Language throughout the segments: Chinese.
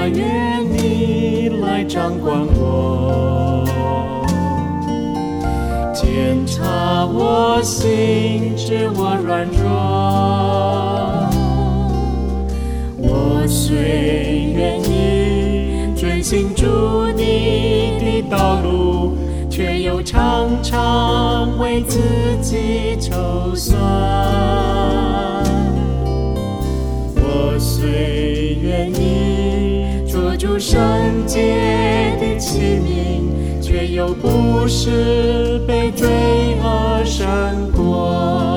愿你来掌管我，检查我心，知我软弱。我虽愿意遵行主你的道路，却又常常为自己筹算。我虽愿意做主圣洁的器皿，却又不是被罪恶胜过。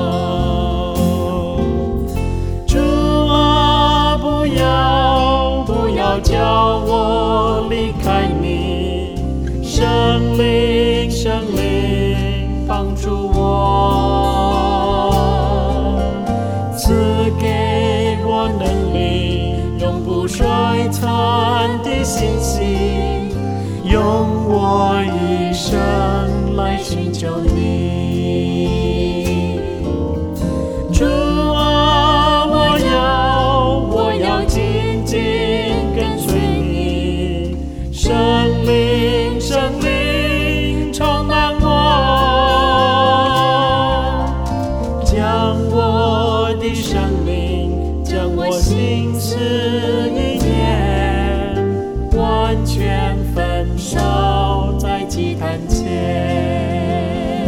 主啊，不要叫我离开你，圣灵帮助我，赐给我能力，永不衰残的信心，用我一生来寻求你。主啊，我要紧紧跟随你，圣灵充满我，将我的生命，将我心思意念，完全焚烧在祭坛前。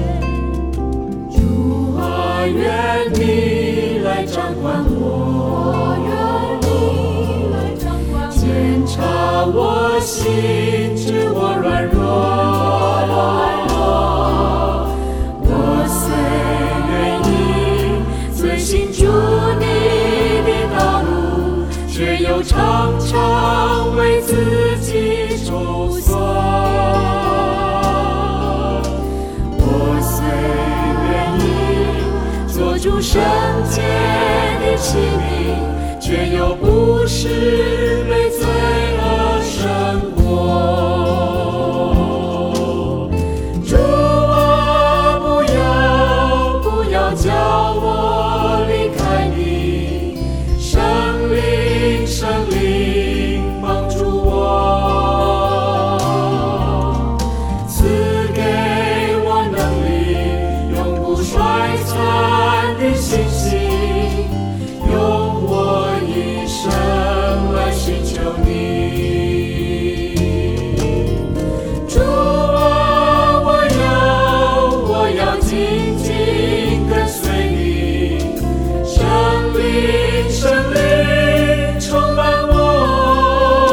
主啊，愿你来掌管我，检查我心，知我软弱。我虽愿意遵行主你的道路，却又常常为自己筹算。我虽愿意做主圣洁的器皿，却又不是被罪恶胜过。主啊，不要叫我离开你，圣灵帮助我，赐给我能力，永不衰残的信心，用我一生来寻求你。主啊，我要紧紧跟随你，圣灵充满我，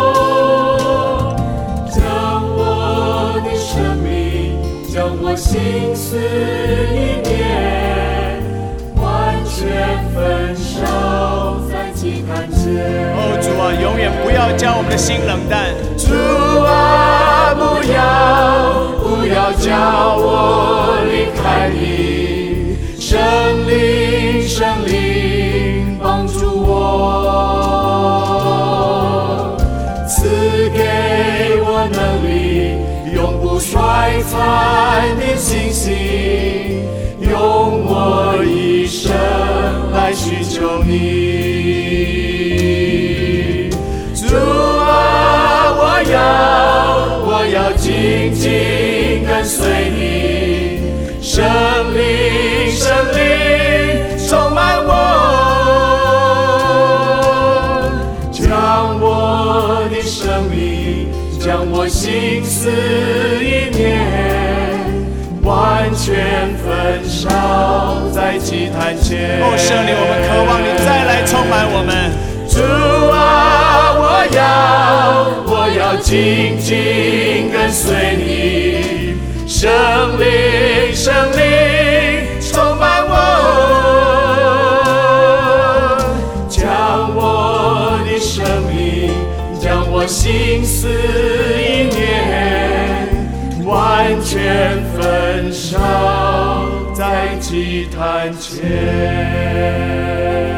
将我的生命，将我心思意念，完全焚烧在祭坛前。 哦，主啊，永远不要叫我们的心冷淡。 主啊，不要叫我离开你，圣灵帮助我，赐给我能力，永不衰残的信心，用我一生来寻求你。主啊，我要紧紧跟随你，圣灵充满我，将我的生命，将我心思意念，完全焚烧在祭坛前。 哦，圣灵，我们渴望你再来充满我们。 主啊，我要紧紧跟随你，圣灵充满我，将我的生命，将我心思意念，完全焚烧在祭坛前。